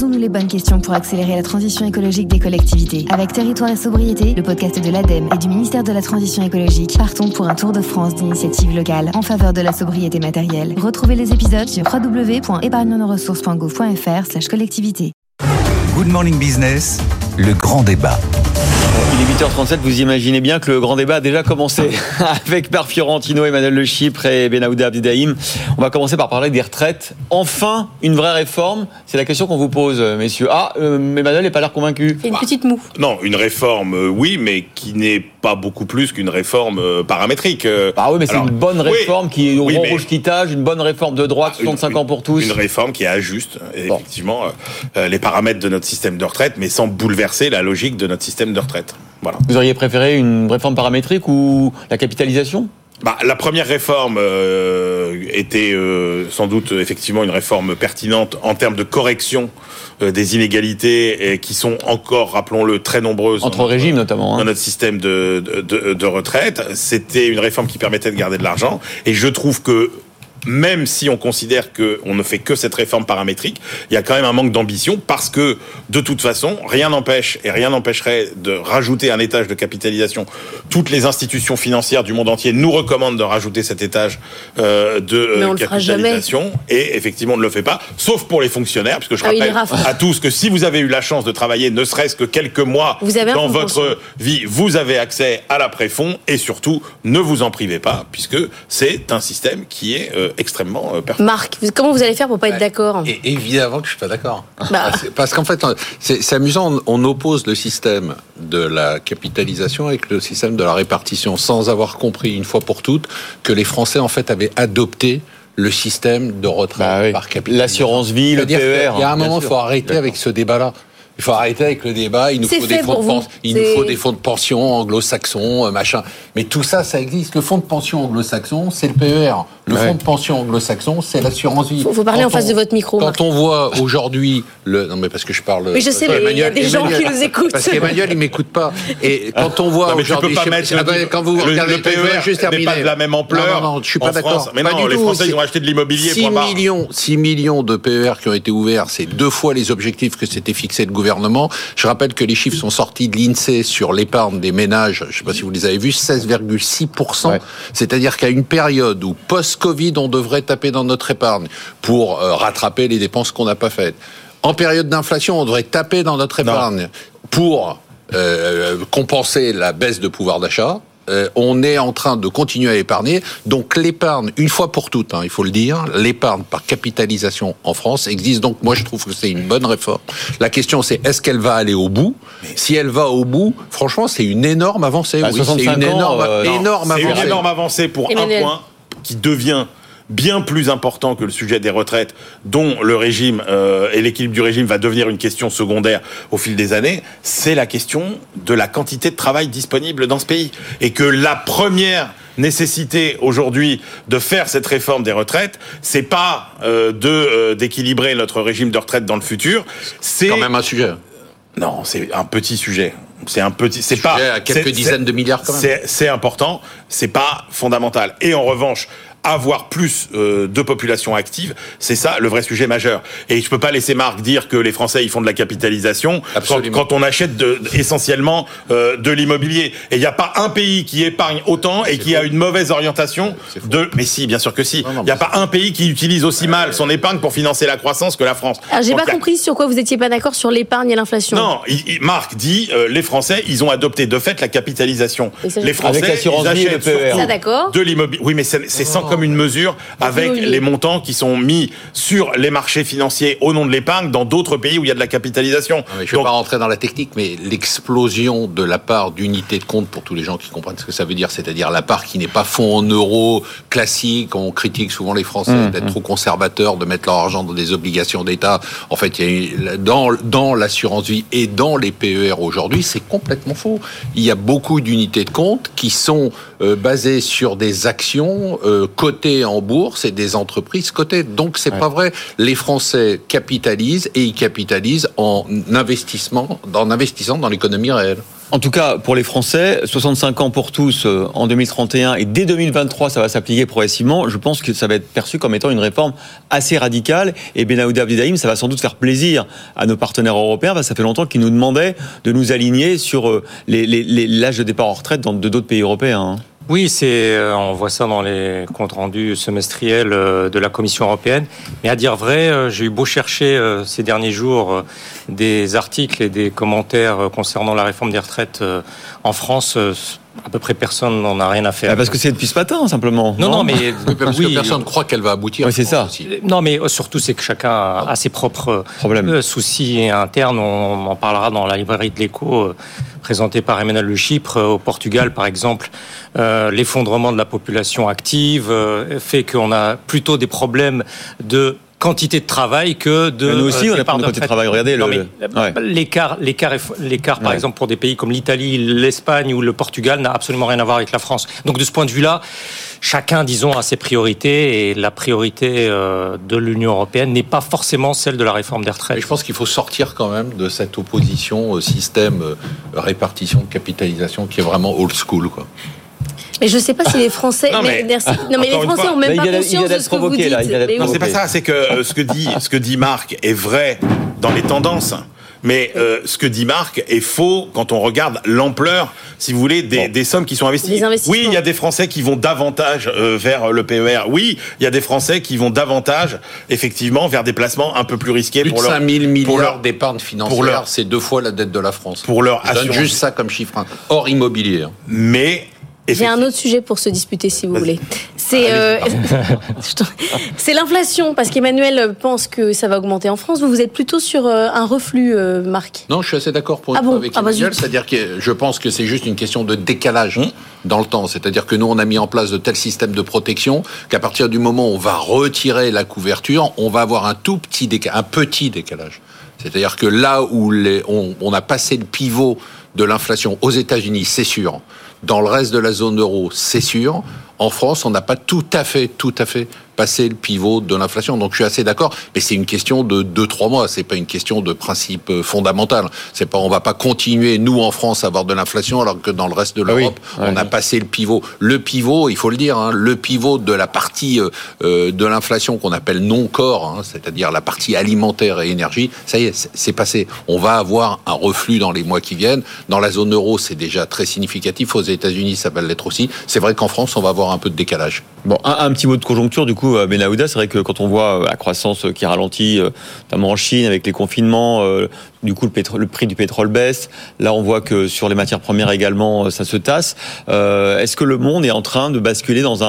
Posons-nous les bonnes questions pour accélérer la transition écologique des collectivités. Avec Territoire et Sobriété, le podcast de l'ADEME et du ministère de la Transition écologique, partons pour un tour de France d'initiatives locales en faveur de la sobriété matérielle. Retrouvez les épisodes sur www.épargnenoressources.gouv.fr/collectivité. Good Morning Business, le grand débat. Il est 8h37, vous imaginez bien que le grand débat a déjà commencé avec Per Fiorentino, Emmanuel Le Chypre et Benaouda Abdelrahim. On va commencer par parler des retraites. Enfin, une vraie réforme. C'est la question qu'on vous pose, messieurs. Emmanuel n'est pas l'air convaincu. C'est une petite moue. Non, une réforme, oui, mais qui n'est pas beaucoup plus qu'une réforme paramétrique. Oui, mais c'est une bonne réforme qui est au rond rouge quitage, une bonne réforme de droite, 65 ans pour tous. Une réforme qui ajuste, effectivement, les paramètres de notre système de retraite, mais sans bouleverser la logique de notre système de retraite. Voilà. Vous auriez préféré une réforme paramétrique ou la capitalisation ? La première réforme était sans doute effectivement une réforme pertinente en termes de correction des inégalités qui sont encore, rappelons-le, très nombreuses entre régimes notamment dans notre système de retraite. C'était une réforme qui permettait de garder de l'argent, et je trouve que même si on considère qu'on ne fait que cette réforme paramétrique, il y a quand même un manque d'ambition, parce que, de toute façon, rien n'empêcherait de rajouter un étage de capitalisation. Toutes les institutions financières du monde entier nous recommandent de rajouter cet étage de capitalisation. Et effectivement, on ne le fait pas, sauf pour les fonctionnaires, puisque je rappelle à tous que si vous avez eu la chance de travailler ne serait-ce que quelques mois dans votre vie, vous avez accès à l'après-fonds, et surtout, ne vous en privez pas, puisque c'est un système qui est extrêmement performant. Marc, comment vous allez faire pour pas être d'accord ? Et évidemment que je suis pas d'accord. Parce qu'en fait, c'est amusant, on oppose le système de la capitalisation avec le système de la répartition, sans avoir compris une fois pour toutes que les Français en fait avaient adopté le système de retraite par capitalisation. L'assurance vie, le PER. Il y a un moment, il faut arrêter avec ce débat-là. Il faut arrêter avec le débat. Il nous faut des fonds de pension anglo-saxons, machin. Mais tout ça, ça existe. Le fonds de pension anglo-saxon, c'est le PER. Le fonds de pension anglo-saxon, c'est l'assurance vie. Faut parler en face de votre micro. Quand on voit aujourd'hui non, mais parce que je parle. Mais je sais, mais il y a des gens qui nous écoutent. Parce qu'Emmanuel, il m'écoute pas. Et quand on voit aujourd'hui, quand vous regardez le PER, juste terminer, n'est pas de la même ampleur. Non, je suis pas d'accord. Mais non, les Français, ils ont acheté de l'immobilier. 6 millions de PER qui ont été ouverts, c'est 2 fois les objectifs que s'était fixé le gouvernement. Je rappelle que les chiffres sont sortis de l'INSEE sur l'épargne des ménages, je ne sais pas si vous les avez vus, 16,6%. C'est-à-dire qu'à une période où post-Covid, on devrait taper dans notre épargne pour rattraper les dépenses qu'on n'a pas faites. En période d'inflation, on devrait taper dans notre épargne pour compenser la baisse de pouvoir d'achat. On est en train de continuer à épargner. Donc l'épargne, une fois pour toutes, il faut le dire, l'épargne par capitalisation en France existe. Donc moi je trouve que c'est une bonne réforme. La question c'est, est-ce qu'elle va aller au bout ? Si elle va au bout, franchement c'est une énorme avancée. Oui, c'est une énorme avancée pour un point qui devient bien plus important que le sujet des retraites, dont le régime et l'équilibre du régime va devenir une question secondaire au fil des années, c'est la question de la quantité de travail disponible dans ce pays. Et que la première nécessité aujourd'hui de faire cette réforme des retraites, c'est pas d'équilibrer notre régime de retraite dans le futur, c'est quand même un sujet. Non, c'est un petit sujet. C'est pas à quelques dizaines de milliards quand même. C'est important, c'est pas fondamental. Et en revanche, avoir plus de population active, c'est ça le vrai sujet majeur. Et je peux pas laisser Marc dire que les Français ils font de la capitalisation quand on achète essentiellement de l'immobilier. Et il n'y a pas un pays qui épargne autant et qui a une mauvaise orientation Mais si, bien sûr que si. Il n'y a pas un pays qui utilise aussi mal son épargne pour financer la croissance que la France. Alors, j'ai pas compris sur quoi vous étiez pas d'accord sur l'épargne et l'inflation. Non, Marc dit les Français ils ont adopté de fait la capitalisation. Les Français avec l'assurance vie et le PER. Ça, d'accord. De l'immobilier. Oui, mais c'est sans comme une mesure avec les montants qui sont mis sur les marchés financiers au nom de l'épargne dans d'autres pays où il y a de la capitalisation. Je ne vais pas rentrer dans la technique, mais l'explosion de la part d'unité de compte, pour tous les gens qui comprennent ce que ça veut dire, c'est-à-dire la part qui n'est pas fonds en euros classique, on critique souvent les Français d'être trop conservateurs, de mettre leur argent dans des obligations d'État. En fait, il y a dans l'assurance vie et dans les PER aujourd'hui, c'est complètement faux. Il y a beaucoup d'unités de compte qui sont basées sur des actions cotées en bourse et des entreprises cotées. Donc c'est pas vrai. Les Français capitalisent et ils capitalisent en investissant dans l'économie réelle. En tout cas, pour les Français, 65 ans pour tous en 2031 et dès 2023, ça va s'appliquer progressivement. Je pense que ça va être perçu comme étant une réforme assez radicale. Et Benaouda Abdelrahim, ça va sans doute faire plaisir à nos partenaires européens, parce que ça fait longtemps qu'ils nous demandaient de nous aligner sur l'âge de départ en retraite de d'autres pays européens. Oui, on voit ça dans les comptes rendus semestriels de la Commission européenne. Mais à dire vrai, j'ai eu beau chercher ces derniers jours des articles et des commentaires concernant la réforme des retraites en France. À peu près personne n'en a rien à faire. Parce que c'est depuis ce matin, simplement. Non, mais parce que personne ne croit qu'elle va aboutir. Oui, c'est ça. Non, mais surtout, c'est que chacun a ses propres soucis internes. On en parlera dans la librairie de l'Écho, présentée par Emmanuel Le Chypre. Au Portugal, par exemple, l'effondrement de la population active fait qu'on a plutôt des problèmes de quantité de travail que de... Mais nous aussi, on a pas de quantité de travail. Regardez l'écart, par exemple, pour des pays comme l'Italie, l'Espagne ou le Portugal n'a absolument rien à voir avec la France. Donc, de ce point de vue-là, chacun, disons, a ses priorités, et la priorité de l'Union européenne n'est pas forcément celle de la réforme des retraites. Mais je pense qu'il faut sortir quand même de cette opposition au système répartition de capitalisation qui est vraiment old school, quoi. Mais je ne sais pas si les Français. Les Français n'ont même pas conscience de ce que vous dites. Non, c'est pas ça. C'est que ce que dit Marc est vrai dans les tendances. Mais ce que dit Marc est faux quand on regarde l'ampleur, si vous voulez, des sommes qui sont investies. Oui, il y a des Français qui vont davantage vers le PER. Oui, il y a des Français qui vont davantage, effectivement, vers des placements un peu plus risqués. Plus de 5 000 milliards d'épargne financière, c'est 2 fois la dette de la France. Pour leur assurance. Je donne juste ça comme chiffre, hors immobilier. Mais... J'ai un autre sujet pour se disputer, si vous voulez. C'est l'inflation, parce qu'Emmanuel pense que ça va augmenter en France. Vous êtes plutôt sur un reflux, Marc. Non, je suis assez d'accord pour une fois avec Emmanuel. C'est-à-dire que je pense que c'est juste une question de décalage dans le temps. C'est-à-dire que nous, on a mis en place de tels systèmes de protection qu'à partir du moment où on va retirer la couverture, on va avoir un petit décalage. C'est-à-dire que là où on a passé le pivot de l'inflation aux États-Unis, c'est sûr. Dans le reste de la zone euro, c'est sûr. En France, on n'a pas tout à fait passé le pivot de l'inflation. Donc, je suis assez d'accord. Mais c'est une question de 2-3 mois. C'est pas une question de principe fondamental. On va pas continuer, nous, en France, à avoir de l'inflation, alors que dans le reste de l'Europe, on a passé le pivot. Le pivot, il faut le dire, le pivot de la partie de l'inflation qu'on appelle non-core, c'est-à-dire la partie alimentaire et énergie, ça y est, c'est passé. On va avoir un reflux dans les mois qui viennent. Dans la zone euro, c'est déjà très significatif. Aux États-Unis, ça va l'être aussi. C'est vrai qu'en France, on va avoir un peu de décalage. Bon, un petit mot de conjoncture, du coup, Benaouda, c'est vrai que quand on voit la croissance qui ralentit, notamment en Chine, avec les confinements, du coup, le prix du pétrole baisse. Là, on voit que sur les matières premières également, ça se tasse. Est-ce que le monde est en train de basculer dans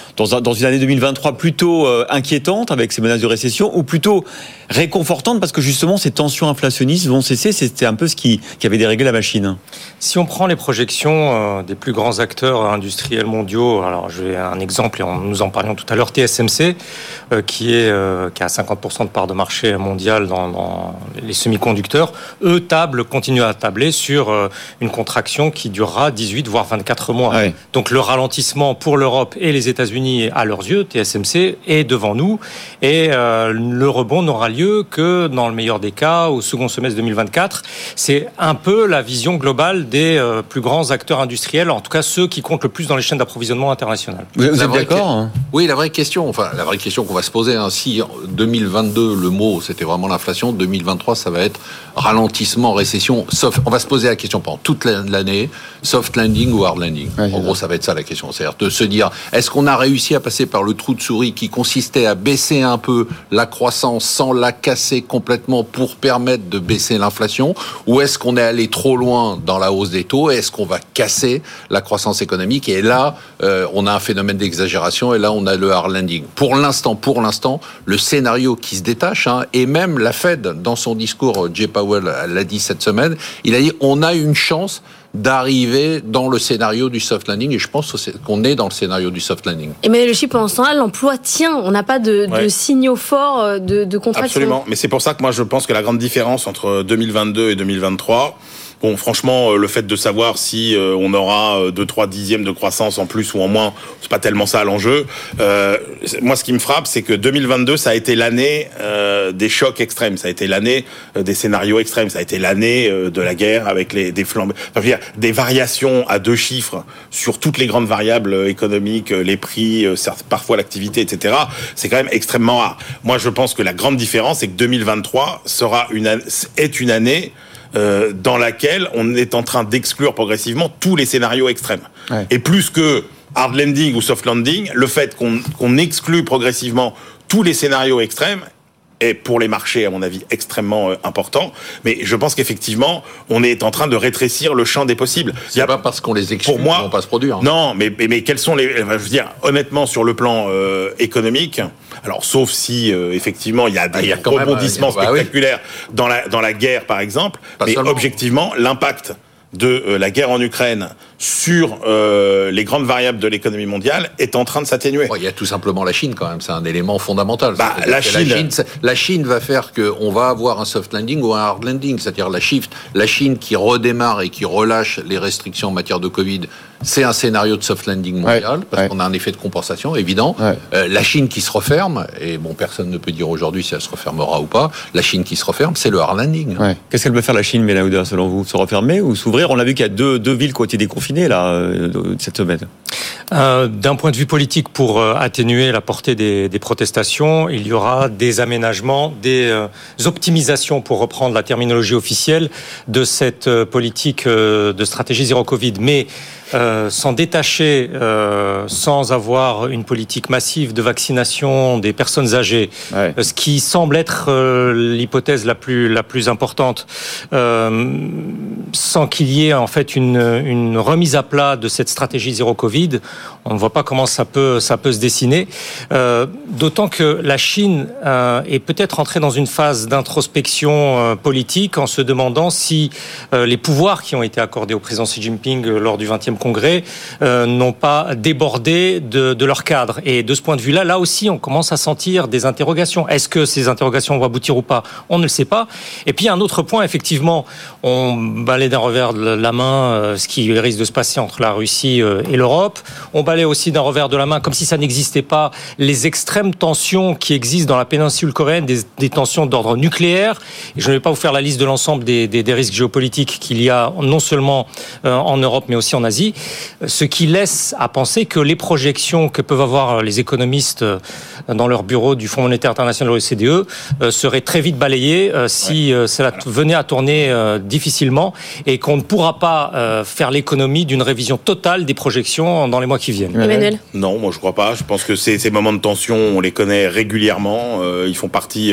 une année 2023 plutôt inquiétante avec ces menaces de récession, ou plutôt réconfortante parce que justement ces tensions inflationnistes vont cesser? C'était un peu ce qui avait déréglé la machine. Si on prend les projections des plus grands acteurs industriels mondiaux, alors je vais un exemple, et nous en parlions tout à l'heure, TSMC, qui a 50% de part de marché mondial dans les semi-conducteurs, eux continuent à tabler sur une contraction qui durera 18 voire 24 mois. Ouais. Donc le ralentissement pour l'Europe et les États-Unis, à leurs yeux, TSMC est devant nous, et le rebond n'aura lieu que dans le meilleur des cas au second semestre 2024. C'est un peu la vision globale des plus grands acteurs industriels, en tout cas ceux qui comptent le plus dans les chaînes d'approvisionnement internationales. Vous êtes d'accord ? Oui, la vraie question qu'on va se poser, si 2022 le mot c'était vraiment l'inflation, 2023 ça va être ralentissement, récession, on va se poser la question pendant toute l'année, soft landing ou hard landing. Ouais, en gros, ça va être ça la question, c'est-à-dire de se dire, est-ce qu'on a réussi à passer par le trou de souris qui consistait à baisser un peu la croissance sans la casser complètement pour permettre de baisser l'inflation, ou est-ce qu'on est allé trop loin dans la hausse des taux, et est-ce qu'on va casser la croissance économique, et là on a un phénomène d'exagération, et là on a le hard landing. Pour l'instant, le scénario qui se détache, et même la Fed, dans son discours, Jay Powell l'a dit cette semaine, il a dit on a une chance d'arriver dans le scénario du soft landing, et je pense qu'on est dans le scénario du soft landing. Emmanuel Le Chypre, pendant ce temps-là, l'emploi tient. On n'a pas de signaux forts de contraction. Absolument, mais c'est pour ça que moi je pense que la grande différence entre 2022 et 2023, Bon, franchement, le fait de savoir si on aura 2-3 dixièmes de croissance en plus ou en moins, c'est pas tellement ça l'enjeu. Moi, ce qui me frappe, c'est que 2022, ça a été l'année des chocs extrêmes, ça a été l'année des scénarios extrêmes, ça a été l'année de la guerre avec des flambées, des variations à 2 chiffres sur toutes les grandes variables économiques, les prix, parfois l'activité, etc. C'est quand même extrêmement rare. Moi, je pense que la grande différence, c'est que 2023 est une année dans laquelle on est en train d'exclure progressivement tous les scénarios extrêmes. Ouais. Et plus que hard landing ou soft landing, le fait qu'on exclut progressivement tous les scénarios extrêmes est pour les marchés, à mon avis, extrêmement important. Mais je pense qu'effectivement, on est en train de rétrécir le champ des possibles. C'est pas parce qu'on les exclut qu'ils vont pas se produire. Non, mais quels sont je veux dire, honnêtement, sur le plan économique, alors sauf si effectivement il y a des rebondissements spectaculaires dans la guerre, par exemple, mais objectivement, l'impact de la guerre en Ukraine sur les grandes variables de l'économie mondiale est en train de s'atténuer. Il y a tout simplement la Chine quand même, c'est un élément fondamental. La Chine va faire qu'on va avoir un soft landing ou un hard landing, c'est-à-dire la Chine qui redémarre et qui relâche les restrictions en matière de Covid, c'est un scénario de soft landing mondial, parce qu'on a un effet de compensation évident. La Chine qui se referme, et bon, personne ne peut dire aujourd'hui si elle se refermera ou pas, la Chine qui se referme, c'est le hard landing. Qu'est-ce qu'elle peut faire la Chine, Benahouda, selon vous? Se refermer ou s'ouvrir? On a vu qu'il y a deux villes qui ont été déconfinées là, cette semaine. D'un point de vue politique, pour atténuer la portée des protestations, il y aura des aménagements, des optimisations, pour reprendre la terminologie officielle, de cette politique de stratégie zéro Covid. Mais s'en détacher sans avoir une politique massive de vaccination des personnes âgées, ce qui semble être l'hypothèse la plus importante, sans qu'il y ait en fait une remise à plat de cette stratégie zéro Covid, on ne voit pas comment ça peut se dessiner. D'autant que la Chine est peut-être entrée dans une phase d'introspection politique en se demandant si les pouvoirs qui ont été accordés au président Xi Jinping lors du 20e congrès n'ont pas débordé de leur cadre. Et de ce point de vue-là, là aussi, on commence à sentir des interrogations. Est-ce que ces interrogations vont aboutir ou pas? On ne le sait pas. Et puis, un autre point, effectivement, on balaie d'un revers de la main ce qui risque de se passer entre la Russie et l'Europe. On balaie aussi d'un revers de la main, comme si ça n'existait pas, les extrêmes tensions qui existent dans la péninsule coréenne, des tensions d'ordre nucléaire. Et je ne vais pas vous faire la liste de l'ensemble des risques géopolitiques qu'il y a non seulement en Europe, mais aussi en Asie. Ce qui laisse à penser que les projections que peuvent avoir les économistes dans leur bureau du Fonds monétaire international de l'OCDE seraient très vite balayées si cela venait à tourner difficilement, et qu'on ne pourra pas faire l'économie d'une révision totale des projections dans les mois qui viennent. Emmanuel ? Non, moi je crois pas. Je pense que ces moments de tension, on les connaît régulièrement. Ils font partie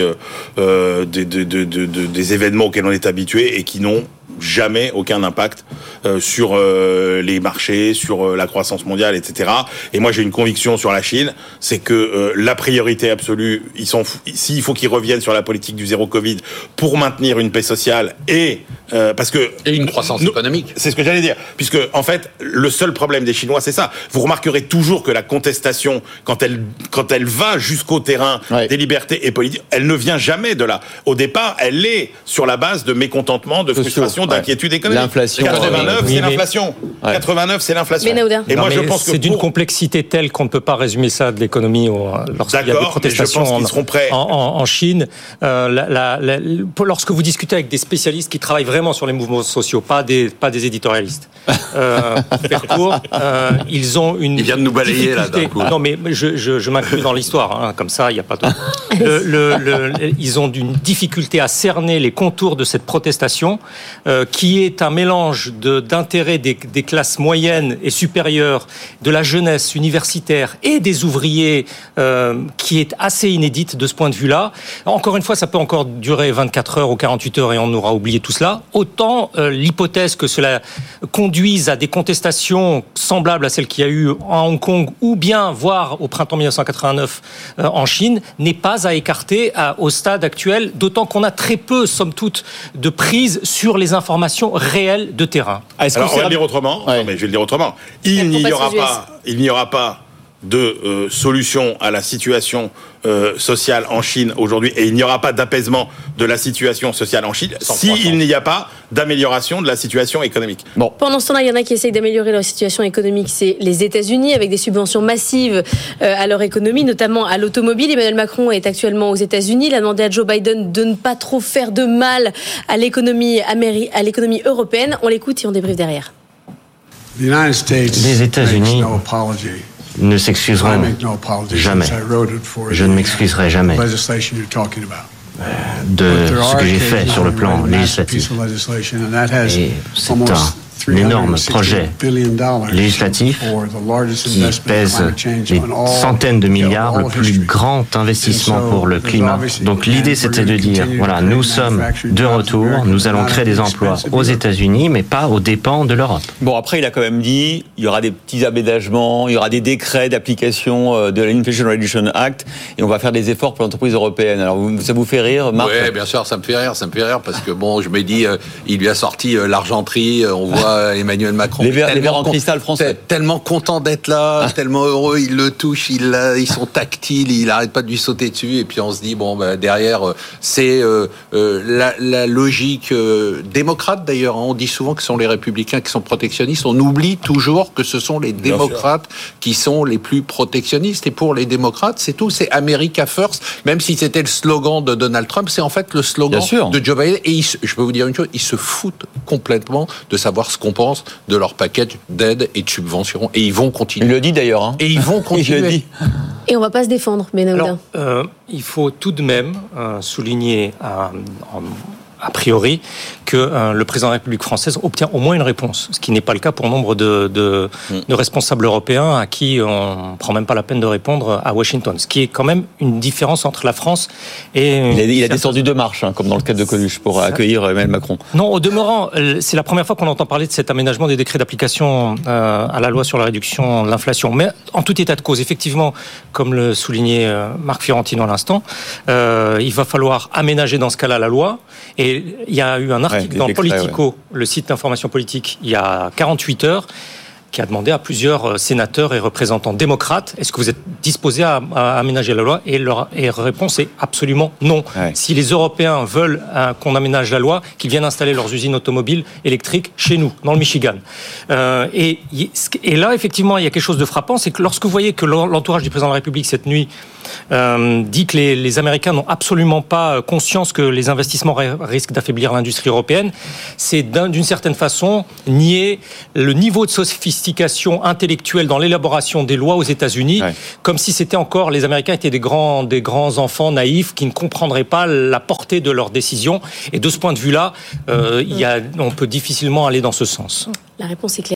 des événements auxquels on est habitué et qui n'ont jamais aucun impact sur les marchés, sur la croissance mondiale, etc. Et moi, j'ai une conviction sur la Chine, c'est que la priorité absolue, s'il faut qu'ils reviennent sur la politique du zéro Covid pour maintenir une paix sociale et une croissance économique. C'est ce que j'allais dire. Puisque, en fait, le seul problème des Chinois, c'est ça. Vous remarquerez toujours que la contestation, quand elle va jusqu'au terrain des libertés et politiques, elle ne vient jamais de là. Au départ, elle est sur la base de mécontentement, de frustration, d'inquiétude économique. L'inflation. 89, c'est l'inflation. 89, c'est l'inflation. Et moi, je pense que c'est d'une complexité telle qu'on ne peut pas résumer ça de l'économie lorsqu'il y a des protestations en Chine. Lorsque vous discutez avec des spécialistes qui travaillent vraiment sur les mouvements sociaux, pas des éditorialistes. Faire court, ils ont une. Il vient de nous balayer là d'un coup. Non, mais je m'inclus dans l'histoire, comme ça, il n'y a pas de. Ils ont une difficulté à cerner les contours de cette protestation, qui est un mélange d'intérêts des classes moyennes et supérieures, de la jeunesse universitaire et des ouvriers, qui est assez inédite de ce point de vue-là. Encore une fois, ça peut encore durer 24 heures ou 48 heures et on aura oublié tout cela. Autant l'hypothèse que cela conduise à des contestations semblables à celles qu'il y a eu en Hong Kong ou bien, voire au printemps 1989 en Chine, n'est pas à écarter au stade actuel, d'autant qu'on a très peu, somme toute, de prise sur les informations réelles de terrain. Alors, on va le dire autrement. Non, mais je vais le dire autrement. Il n'y aura pas de solution à la situation sociale en Chine aujourd'hui, et il n'y aura pas d'apaisement de la situation sociale en Chine s'il n'y a pas d'amélioration de la situation économique. Bon. Pendant ce temps-là, il y en a qui essayent d'améliorer leur situation économique, c'est les États-Unis, avec des subventions massives à leur économie, notamment à l'automobile. Emmanuel Macron est actuellement aux États-Unis. Il a demandé à Joe Biden de ne pas trop faire de mal à l'économie européenne. On l'écoute et on débriefe derrière. Les États-Unis ne s'excuseront jamais. Je ne m'excuserai jamais de ce que j'ai fait sur le plan législatif. Et c'est un énorme projet législatif qui pèse des centaines de milliards, le plus grand investissement pour le climat. Donc l'idée, c'était de dire, voilà, nous sommes de retour, nous allons créer des emplois aux États-Unis, mais pas aux dépens de l'Europe. Bon, après, il a quand même dit, il y aura des petits aménagements, il y aura des décrets d'application de l'Inflation Reduction Act, et on va faire des efforts pour l'entreprise européenne. Alors, ça vous fait rire, Marc ? Oui, bien sûr, ça me fait rire, parce que bon, je me dis, il lui a sorti l'argenterie, on voit Emmanuel Macron. Les verres en cristal français. Tellement content d'être là, tellement heureux, il le touche, ils sont tactiles, il n'arrête pas de lui sauter dessus, et puis on se dit, bon, derrière, c'est la logique démocrate d'ailleurs. On dit souvent que ce sont les républicains qui sont protectionnistes. On oublie toujours que ce sont les démocrates qui sont les plus protectionnistes. Et pour les démocrates, c'est tout, c'est America First, même si c'était le slogan de Donald Trump, c'est en fait le slogan de Joe Biden. Et je peux vous dire une chose, ils se foutent complètement de savoir ce qu'on pense de leur package d'aide et de subventions, et ils vont continuer. Il le dit d'ailleurs. Hein. Et ils vont continuer. Il le dit. Et on va pas se défendre, Benahouda. Alors, il faut tout de même souligner a priori que le président de la République française obtient au moins une réponse, ce qui n'est pas le cas pour nombre de responsables européens à qui on ne prend même pas la peine de répondre à Washington, ce qui est quand même une différence entre la France et... Il a descendu de marche, hein, comme dans le cadre de Coluche, pour accueillir Emmanuel Macron. Non, au demeurant, c'est la première fois qu'on entend parler de cet aménagement des décrets d'application à la loi sur la réduction de l'inflation. Mais en tout état de cause, effectivement, comme le soulignait Marc Fiorentino à l'instant, il va falloir aménager dans ce cas-là la loi. Et il y a eu un article dans Politico, le site d'information politique, il y a 48 heures, qui a demandé à plusieurs sénateurs et représentants démocrates, est-ce que vous êtes disposés à aménager la loi ? Et leur réponse est absolument non. Ouais. Si les Européens veulent qu'on aménage la loi, qu'ils viennent installer leurs usines automobiles électriques chez nous, dans le Michigan. Et là, effectivement, il y a quelque chose de frappant, c'est que lorsque vous voyez que l'entourage du président de la République cette nuit dit que les Américains n'ont absolument pas conscience que les investissements risquent d'affaiblir l'industrie européenne, c'est d'une certaine façon nier le niveau de sophistication intellectuelle dans l'élaboration des lois aux États-Unis, comme si c'était encore les Américains étaient des grands enfants naïfs qui ne comprendraient pas la portée de leurs décisions. Et de ce point de vue-là, on peut difficilement aller dans ce sens. La réponse est claire.